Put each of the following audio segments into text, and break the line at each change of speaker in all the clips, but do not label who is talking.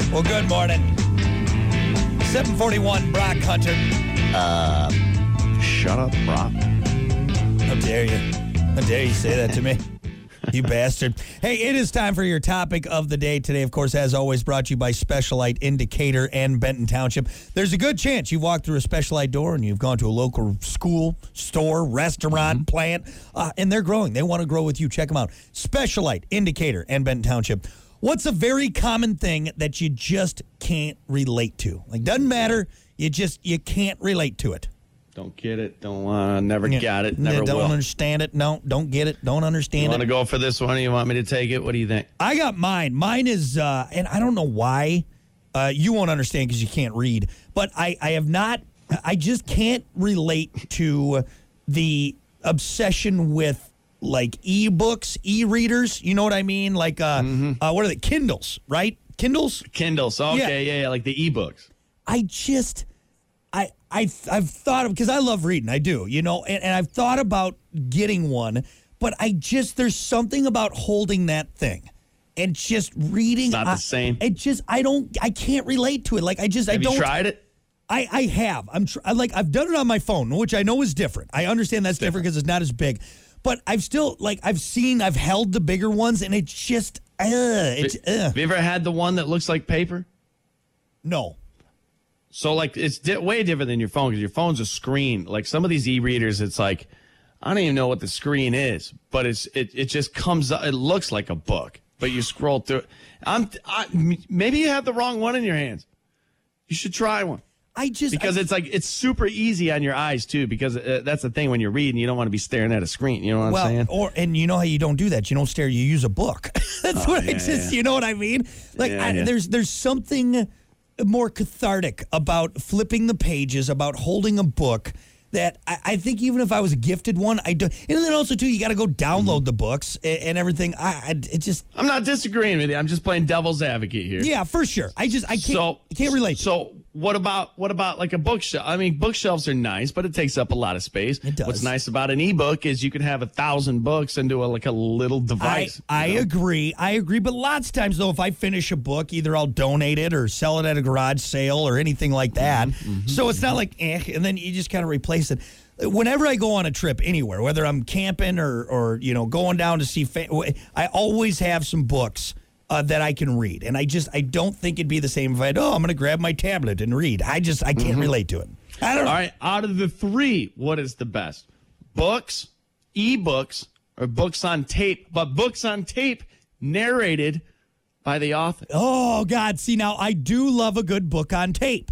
Well, good morning. 741 Brock Hunter.
Shut up, Brock.
How dare you? How dare you say that to me? You bastard. Hey, it is time for your topic of the day today. Of course, as always, brought to you by Specialite Indicator and Benton Township. There's a good chance you've walked through a Specialite door and you've gone to a local school, store, restaurant, plant, and they're growing. They want to grow with you. Check them out. Specialite Indicator and Benton Township. What's a very common thing that you just can't relate to? Like, doesn't matter. You can't relate to it.
Don't get it. Don't want to. Never got it. Never
don't
will.
understand it. No, don't get it. Don't understand
You
it.
want to go for this one? Or you want me to take it? What do you think?
I got mine. Mine is, and I don't know why. You won't understand because you can't read. But I just can't relate to the obsession with, like, e-books, e-readers. You know what I mean? Like, what are they? Kindles, right? Kindles?
Kindles. Okay, yeah, like the ebooks.
I've thought of, because I love reading, I do, you know, and I've thought about getting one, but there's something about holding that thing and just reading.
It's not the same.
I can't relate to it. Like,
Have you tried it?
I have. I've done it on my phone, which I know is different. I understand that's different because it's not as big, but I've held the bigger ones and it's just,
Have you ever had the one that looks like paper?
No.
So, like, it's way different than your phone because your phone's a screen. Like, some of these e-readers, it's like, I don't even know what the screen is, but it just comes up. It looks like a book, but you scroll through it. Maybe you have the wrong one in your hands. You should try one. It's super easy on your eyes, too, because that's the thing when you're reading, you don't want to be staring at a screen. You know what I'm saying?
And you know how you don't do that? You don't stare, you use a book. You know what I mean? Like, there's something more cathartic about flipping the pages, about holding a book, that I think even if I was gifted one, I do. And then also, too, you got to go download the books and everything. I'm
not disagreeing with you. I'm just playing devil's advocate here.
Yeah, for sure. I can't relate.
So what about like a bookshelf? I mean, bookshelves are nice, but it takes up a lot of space.
It does.
What's nice about an ebook is you can have 1,000 books into a little device.
I agree. But lots of times, though, if I finish a book, either I'll donate it or sell it at a garage sale or anything like that. So it's not like, and then you just kind of replace it. Whenever I go on a trip anywhere, whether I'm camping or going down to see, I always have some books that I can read. And I don't think it'd be the same if I'm going to grab my tablet and read. I can't relate to it. I don't know.
All right, out of the three, what is the best? Books, ebooks, or books on tape? But books on tape narrated by the author.
Oh, God. See, now, I do love a good book on tape.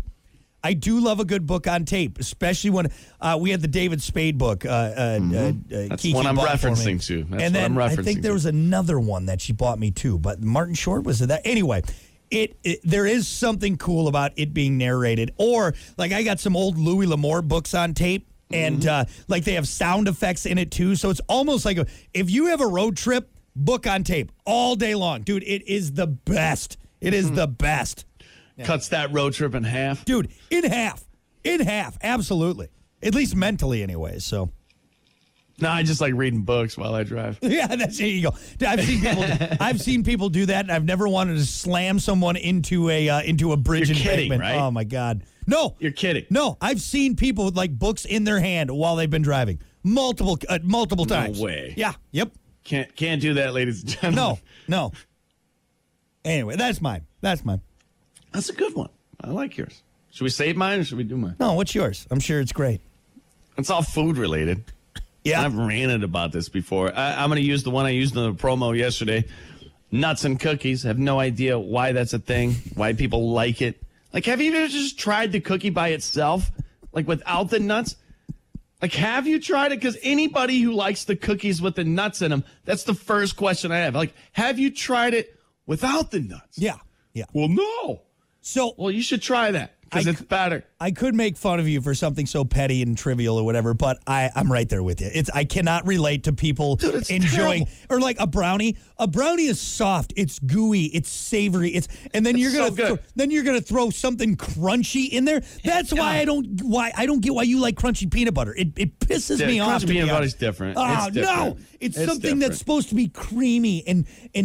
Especially when we had the David Spade book.
That's
Kiki
what I'm referencing to.
And then I think there was another one that she bought me too, but Martin Short was that. Anyway, there is something cool about it being narrated. Or, like, I got some old Louis L'Amour books on tape, and like they have sound effects in it too. So it's almost like if you have a road trip, book on tape all day long. Dude, it is the best. It is the best.
Yeah. Cuts that road trip in half.
Dude, in half, absolutely. At least mentally anyway, so.
No, I just like reading books while I drive.
Yeah, there you go. I've seen people do that, and I've never wanted to slam someone into a bridge
You're
embankment.
Kidding, right?
Oh, my God. No.
You're kidding.
No, I've seen people with, like, books in their hand while they've been driving. Multiple times.
No way.
Yeah, yep.
Can't do that, ladies and gentlemen.
No. Anyway, that's mine.
That's a good one. I like yours. Should we save mine or should we do mine?
No, what's yours? I'm sure it's great.
It's all food related.
Yeah.
I've ranted about this before. I'm going to use the one I used in the promo yesterday. Nuts and cookies. I have no idea why that's a thing, why people like it. Like, have you ever just tried the cookie by itself? Like, without the nuts? Like, have you tried it? Because anybody who likes the cookies with the nuts in them, that's the first question I have. Like, have you tried it without the nuts?
Yeah.
Well, no. Well, you should try that because it's better.
I could make fun of you for something so petty and trivial or whatever, but I'm right there with you. I cannot relate to people enjoying
terrible.
Or like a brownie. A brownie is soft, it's gooey, it's savory, and then you're gonna throw something crunchy in there. That's why I don't get why you like crunchy peanut butter. It pisses me off.
Crunchy peanut butter is different.
Oh,
it's different.
no, It's
It's
something
different.
that's supposed to be creamy and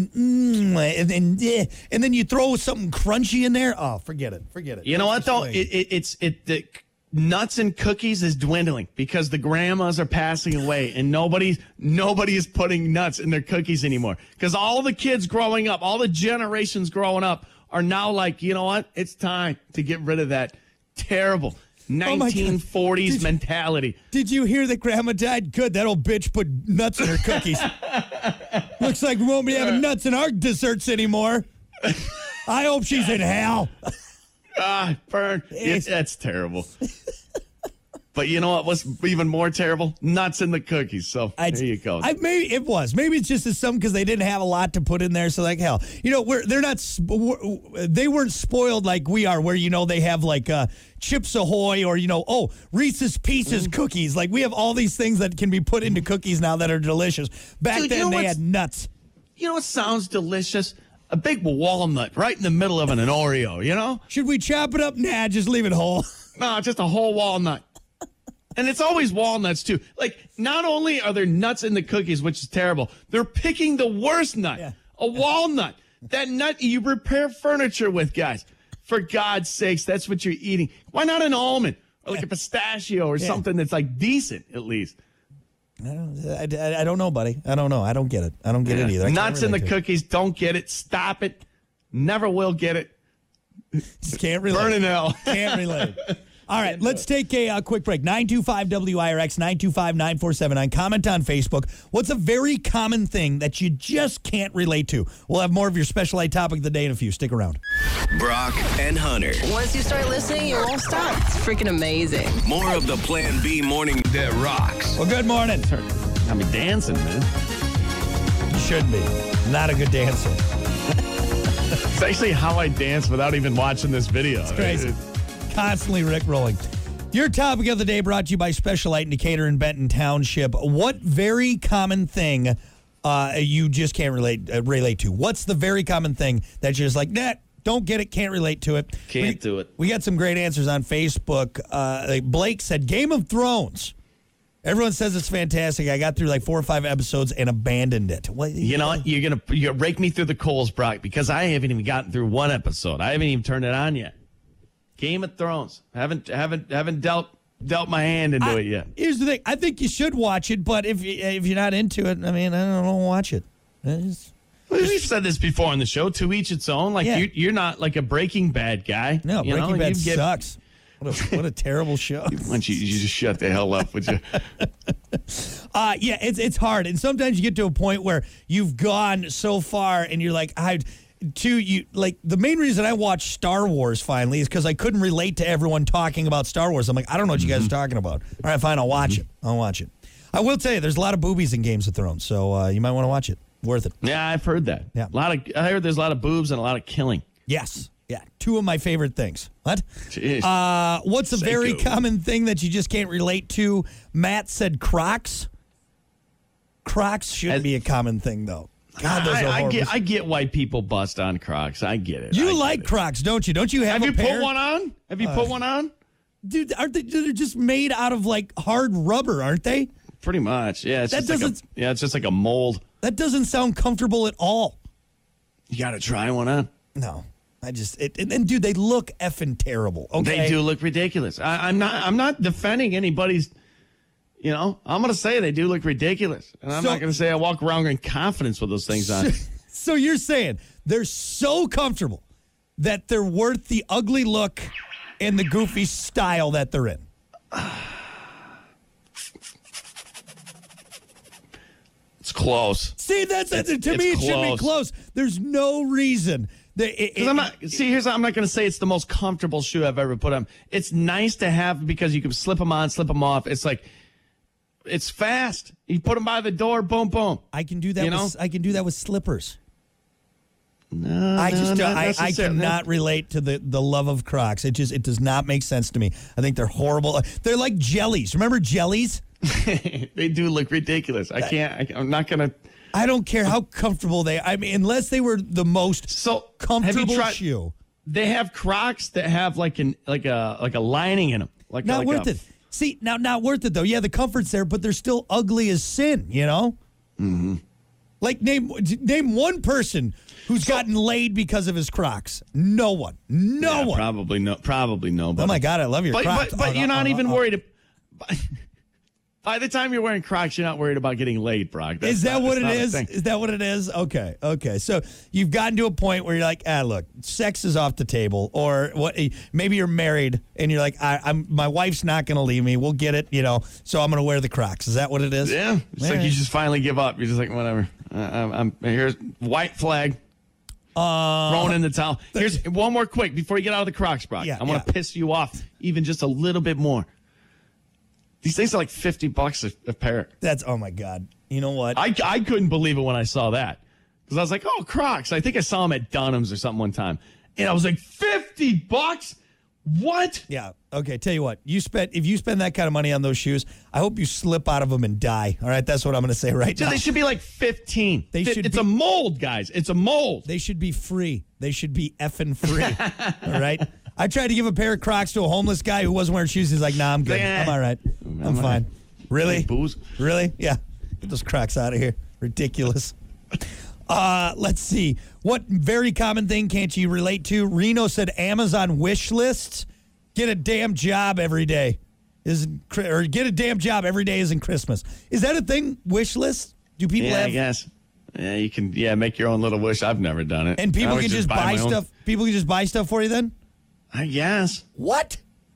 then you throw something crunchy in there. Oh, forget it.
You know what though? The nuts and cookies is dwindling because the grandmas are passing away and nobody is putting nuts in their cookies anymore. Because all the kids growing up, all the generations growing up are now like, you know what? It's time to get rid of that terrible 1940s mentality.
Did you hear that grandma died? Good. That old bitch put nuts in her cookies. Looks like we won't be having nuts in our desserts anymore. I hope she's in hell.
Burn. That's terrible. But you know what was even more terrible? Nuts in the cookies. So there you go.
Maybe it was. Maybe it's just some because they didn't have a lot to put in there. So like hell, they weren't spoiled like we are, where they have like Chips Ahoy or Reese's Pieces cookies. Like we have all these things that can be put into cookies now that are delicious. Back then they had nuts.
You know what sounds delicious? A big walnut right in the middle of an Oreo.
Should we chop it up? Nah, just leave it whole.
No, just a whole walnut. And it's always walnuts, too. Like, not only are there nuts in the cookies, which is terrible, they're picking the worst nut, a walnut. That nut you repair furniture with, guys. For God's sakes, that's what you're eating. Why not an almond or like a pistachio or something that's like decent, at least?
I don't know, buddy. I don't know. I don't get it. I don't get it either.
Nuts in the cookies, don't get it. Stop it. Never will get it.
Just can't relate.
Burn in hell.
Can't relate. All right, let's take a quick break. 925-WIRX, 925-9479. Comment on Facebook. What's a very common thing that you just can't relate to? We'll have more of your special light topic of the day in a few. Stick around.
Brock and Hunter.
Once you start listening, you won't stop. It's freaking amazing.
More of the Plan B morning that rocks.
Well, good morning.
Got me dancing, man.
You should be. Not a good dancer.
It's actually how I dance without even watching this video.
It's crazy. Constantly rickrolling. Your topic of the day brought to you by Special Light Indicator in Benton Township. What very common thing you just can't relate to? What's the very common thing that you're just like, nah, don't get it, can't relate to it?
Can't do it.
We got some great answers on Facebook. Blake said Game of Thrones. Everyone says it's fantastic. I got through like 4 or 5 episodes and abandoned it.
You know what? You're gonna rake me through the coals, Brock, because I haven't even gotten through one episode. I haven't even turned it on yet. Game of Thrones. Haven't dealt my hand into it yet.
Here's the thing. I think you should watch it, but if you're not into it, I mean, I don't watch it.
We've said this before on the show. To each its own. Like you're not like a Breaking Bad guy.
No, Breaking Bad sucks. What a terrible show.
Why don't you just shut the hell up, would you?
Yeah, it's hard, and sometimes you get to a point where you've gone so far, and you're like, the main reason I watched Star Wars finally is because I couldn't relate to everyone talking about Star Wars. I'm like, I don't know what you guys are talking about. All right, fine, I'll watch it. I will tell you, there's a lot of boobies in Games of Thrones, so you might want to watch it. Worth it.
Yeah, I've heard that.
Yeah.
I heard there's a lot of boobs and a lot of killing.
Yes. Yeah. 2 of my favorite things. What?
Jeez.
What's a very common thing that you just can't relate to? Matt said Crocs. Crocs shouldn't be a common thing, though. God, those are horrible.
I get why people bust on Crocs. I get it.
You like Crocs, don't you? Don't you have
you
pair?
put one on? Have you put one on?
Dude, aren't they? They're just made out of like hard rubber, aren't they?
Pretty much. Yeah. It's just like a mold.
That doesn't sound comfortable at all.
You got to try one on.
No. And dude, they look effing terrible. Okay.
They do look ridiculous. I'm not defending anybody's. I'm going to say they do look ridiculous. And I'm not going to say I walk around in confidence with those things on.
So you're saying they're so comfortable that they're worth the ugly look and the goofy style that they're in?
It's close.
See, to me, it should be close. There's no reason.
I'm not going to say it's the most comfortable shoe I've ever put on. It's nice to have because you can slip them on, slip them off. It's like, it's fast. You put them by the door, boom, boom.
I can do that. I can do that with slippers.
No,
I cannot relate to the love of Crocs. It does not make sense to me. I think they're horrible. They're like jellies. Remember jellies?
They do look ridiculous. I'm not going to.
I don't care how comfortable they are. I mean, unless they were the most comfortable shoe.
They have Crocs that have like a lining in them.
Not worth it. See, now not worth it though. Yeah, the comfort's there, but they're still ugly as sin, Mm-hmm. Like, name one person who's gotten laid because of his Crocs. No one. No one.
Probably no.
Oh, my God, I love your Crocs.
But you're not even worried. By the time you're wearing Crocs, you're not worried about getting laid, Brock.
Is that what it is? Is that what it is? Okay. So you've gotten to a point where you're like, look, sex is off the table, or what? Maybe you're married and you're like, my wife's not going to leave me. We'll get it, So I'm going to wear the Crocs. Is that what it is?
Yeah. It's like you just finally give up. You're just like, whatever. I'm here's white flag. Throwing in the towel. Here's one more quick before you get out of the Crocs, Brock. I want to piss you off even just a little bit more. These things are like $50 a pair.
Oh my God. You know what?
I couldn't believe it when I saw that. Because I was like, oh, Crocs. I think I saw them at Dunham's or something one time. And I was like, $50? What?
Yeah. Okay, tell you what. If you spend that kind of money on those shoes, I hope you slip out of them and die. All right? That's what I'm going to say right now.
They should be like 15. It's a mold, guys. It's a mold.
They should be free. They should be effing free. All right? I tried to give a pair of Crocs to a homeless guy who wasn't wearing shoes. He's like, nah, I'm good. I'm all right. I'm fine. Really?
Booze?
Really? Yeah. Get those Crocs out of here. Ridiculous. Let's see. What very common thing can't you relate to? Reno said Amazon wish lists. Get a damn job every day. Or get a damn job every day isn't Christmas. Is that a thing? Wish lists? Do people have?
I guess. Yeah, you can. Yeah, make your own little wish. I've never done it.
And people can just buy stuff. People can just buy stuff for you then?
I guess.
What?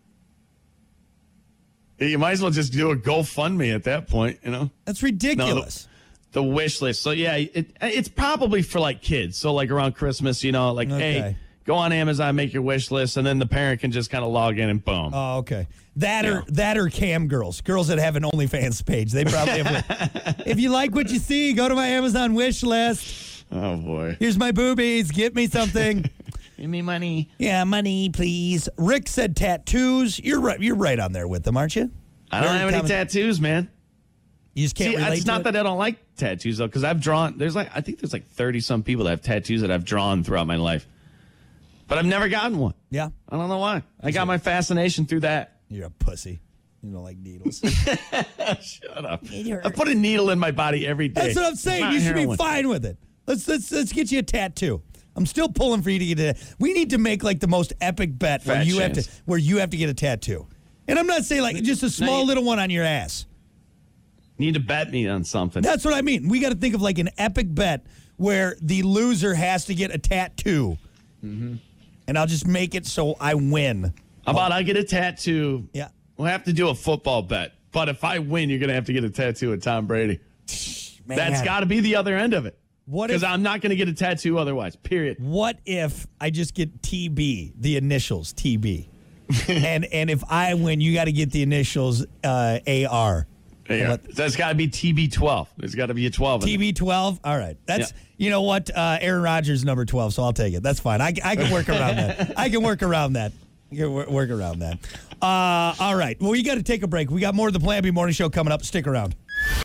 You might as well just do a GoFundMe at that point,
That's ridiculous.
No, the wish list. So, yeah, it's probably for, like, kids. So, like, around Christmas, hey, go on Amazon, make your wish list, and then the parent can just kind of log in and boom.
Oh, okay. That or cam girls that have an OnlyFans page. They probably have. If you like what you see, go to my Amazon wish list.
Oh, boy.
Here's my boobies. Get me something.
Give me money.
Yeah, money, please. Rick said tattoos. You're right on there with them, aren't you?
I don't have any tattoos, man.
You just can't relate to it?
It's not that I don't like tattoos, though, because I've drawn. I think there's like 30-some people that have tattoos that I've drawn throughout my life. But I've never gotten one.
Yeah.
I don't know why. I got my fascination through that.
You're a pussy. You don't like needles.
Shut up. I put a needle in my body every day.
That's what I'm saying. You should be fine with it. Let's get you a tattoo. I'm still pulling for you to get it. We need to make like the most epic bet where you have to get a tattoo. And I'm not saying like just a small little one on your ass.
Need to bet me on something.
That's what I mean. We got to think of like an epic bet where the loser has to get a tattoo. Mm-hmm. And I'll just make it so I win.
How about I get a tattoo?
Yeah.
We'll have to do a football bet. But if I win, you're going to have to get a tattoo of Tom Brady.
Man.
That's got to be the other end of it.
Because
I'm not going to get a tattoo otherwise, period.
What if I just get TB, the initials, TB? and if I win, you got to get the initials AR.
That's got to be TB12. There's got to be a 12.
TB12? All right. You know what? Aaron Rodgers number 12, so I'll take it. That's fine. I can work around that. I can work around that. All right. Well, you got to take a break. We got more of the Plan B Morning Show coming up. Stick around.